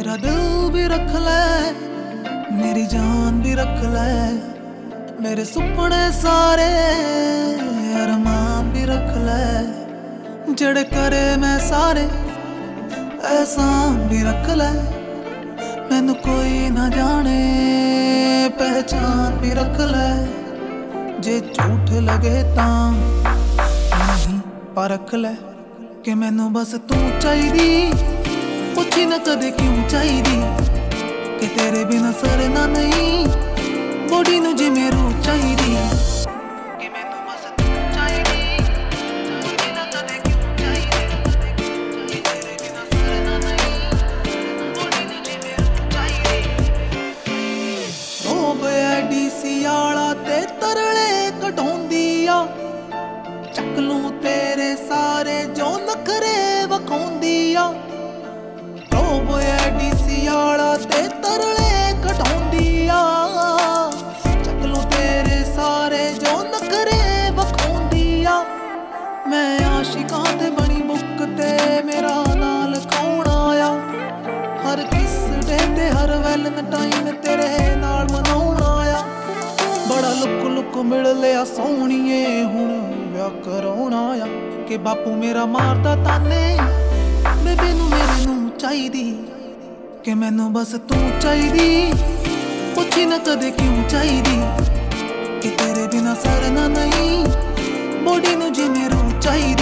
मेरा दिल भी रख ले, मेरी जान भी रख ले, मेरे सुपने सारे अरमान भी रख ले, जड़े करे मैं सारे एहसान भी रख ले, मैनू कोई ना जाने पहचान भी रख ले, जे झूठ लगे तां नहीं परख ले, कि मैनू बस तू चाहिदी, पुछी ना कदे क्यों चाहिदी, कि तेरे बिना सरना नहीं, बॉडी नू जिवें रूह चाहिदी, कि मैनू बस तू चाहिदी, पुछी ना कदे क्यों चाहिदी, कि तेरे बिना सरना नहीं, बॉडी नू जिवें रूह चाहिदी। रोब डीसी आला ते तरले कढाउंदी आ, चक लूं तेरे सारे जो नखरे वखाउंदी आ, रोब डीसी आला ते तरले कढाउंदी आ, चक लूं तेरे सारे जो नखरे वखाउंदी आ, मैं आशिकां ते बनी बुक ते मेरा नाल कौन आया, हर किस डे ते हर वैलेंटाइन तेरे नाल मनाउण आया, बड़ा लुक लुक मिल लिया सोहणीए हुण विआह कराउण आया, कि बापू मेरा मारदा ताने बेबे नू मेरे नू चाहिदी, कि मैनू बस तू चाहिदी, पुछी ना कदे क्यों चाहिदी, कि तेरे बिना सरना नहीं, बॉडी नू जिवें रूह चाहिदी।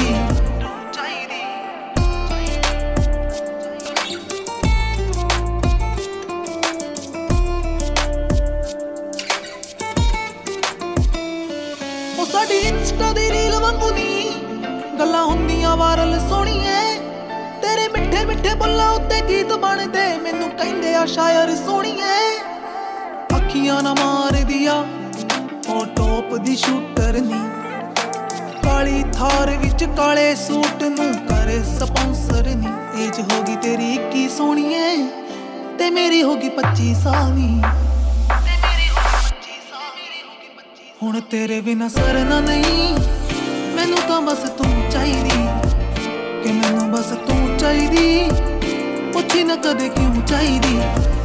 साडी इंस्टा दी रील वांगू नी गल्लां हुंदियां वायरल सोहणीए, तेरे मिठे मिठे बुल्लां उत्ते गीत बनदे, मैनू कहिंदे आ शायर सोहणीए, अखियां ना मार दिया ओ टॉप दी शूटर नी, काली थार विच काले सूट नू करे स्पॉन्सर नी, एज होगी तेरी 21 सोहणीए ते मेरी होगी 25 साल नी, हुण तेरे बिना सरना नहीं, मैनू तां बस तू चाहिदी, कि मैनू बस तू चाहिदी, पुछी ना कदे क्यों चाहिदी।